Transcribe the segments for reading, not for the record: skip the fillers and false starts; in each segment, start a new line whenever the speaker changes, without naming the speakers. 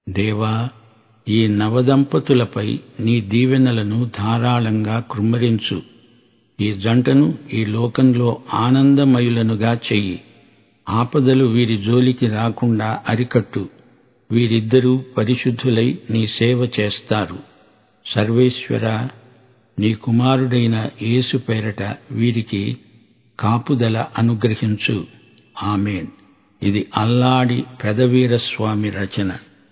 దేవా, ఈ నవదంపతులపై నీ దీవెనలను ధారాళంగా కృమ్మరించు. ఈ జంటను ఈ లోకంలో ఆనందమయులనుగా చెయ్యి. ఆపదలు వీరి జోలికి రాకుండా అరికట్టు. వీరిద్దరూ పరిశుద్ధులై నీ సేవ చేస్తారు. సర్వేశ్వరా, నీ కుమారుడైన యేసు పేరట వీరికి కాపుదల అనుగ్రహించు. ఆమేన్. ఇది అల్లాడి పెదవీరస్వామి రచన.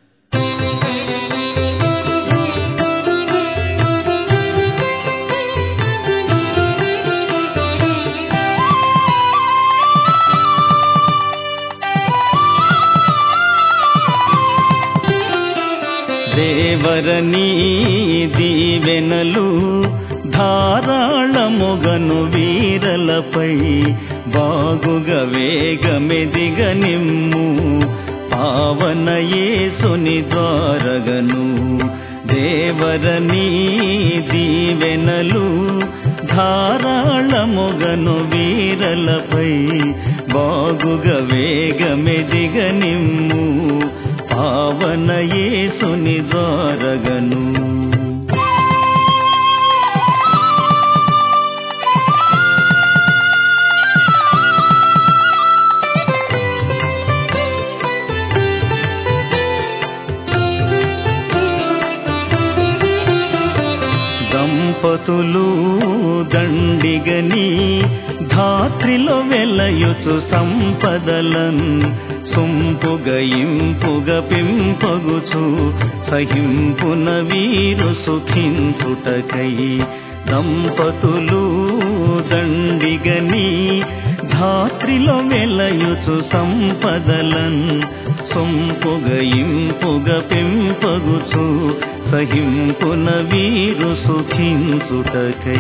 దేవరనీ దీవెనలు ధారాళముగను వీరలపై బాగుగా వేగమెదిగ నిమ్ము. పావన యేసుని ద్వారగను దేవరనీ దీవెనలు ధారాళముగను వీరలపై బాగుగా వేగమెదిగ నిమ్ము. పావన యేసుని ద్వారగను దంపతులు దండిగని ధాత్రిలో వెలయుచు సంపదలన్ సొంపుగ ఇంపుగ పింపగుచు సహింపున వీరు సుఖించుటకై. దంపతులు దండిగని ధాత్రిలో వెలయుచు సంపదలన్ సొంపుగ ఇంపుగ పింపగుచు సహింపున వీరు సుఖించుటకై.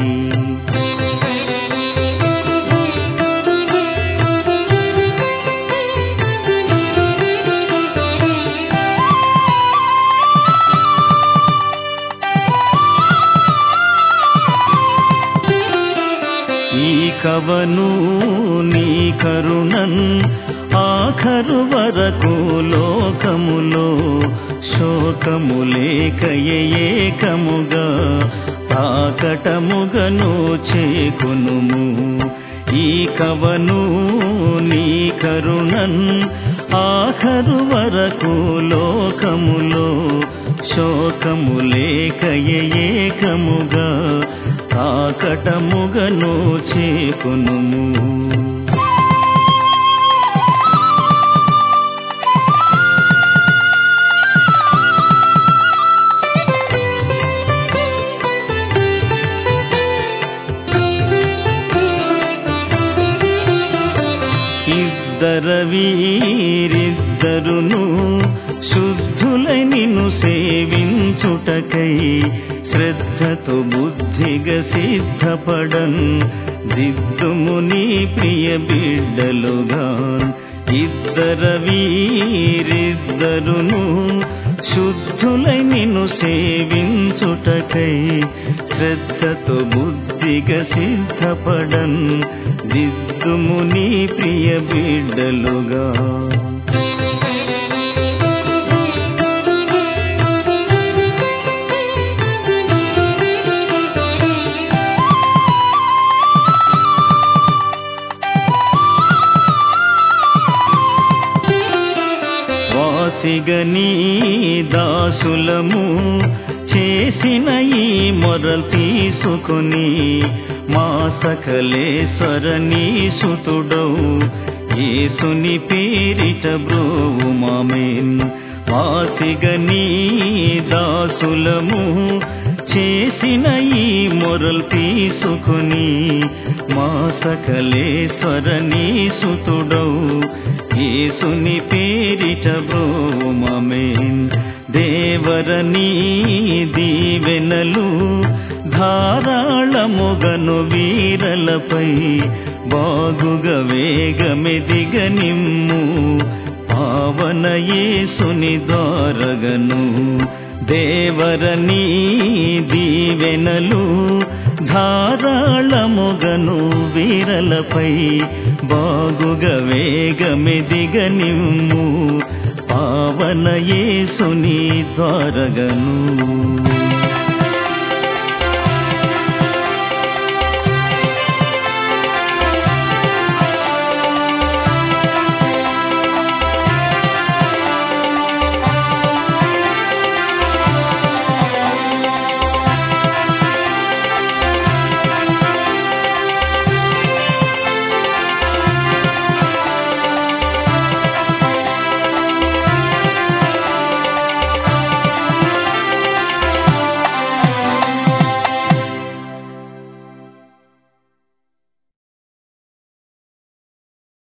కవను నీ కరుణన్ ఆఖరు వరకు లోకములో శోకములేకయేకముగా తాకటముగను చేకొనుము. ఈ కవను నీ కరుణన్ ఆఖరు వరకు లోకములో శోకములేకయేకముగా తాకటముగను చేకొనుము. వీరిద్దరును శుద్ధులై నిన్ను సేవించుటకై శ్రద్ధతో బుద్ధిగా సిద్ధపడన్ దిద్దుము నీ ప్రియ బిడ్డలుగా. వీరిద్దరును శుద్ధులై నిన్ను సేవించుటకై శ్రద్ధతో బుద్ధిగా సిద్ధపడన్ దిద్దుము నీ ప్రియ బిడ్డలుగా. వాసిగని దాసులము చేసిన ఈ మొరల్ తీసుకొని మా సకలేశ్వరనీ సుతుడవు యేసుని పేరిట బ్రోవుమామెన్. వాసిగని దాసులము చేసిన ఈ మొరల్ తీసుకొని మా సకలేశ్వరనీ సుతుడవు యేసుని పేరిట బ్రోవుమామెన్. దేవరనీ దీవెనలు ధారాళముగను వీరలపై బాగుగా వేగమెదిగ నిమ్ము. పావన యేసుని ద్వారగను దేవరనీ దీవెనలు ధారాళముగను వీరలపై బాగుగా వేగమెదిగ నిమ్ము. పావన యేసుని ద్వారగను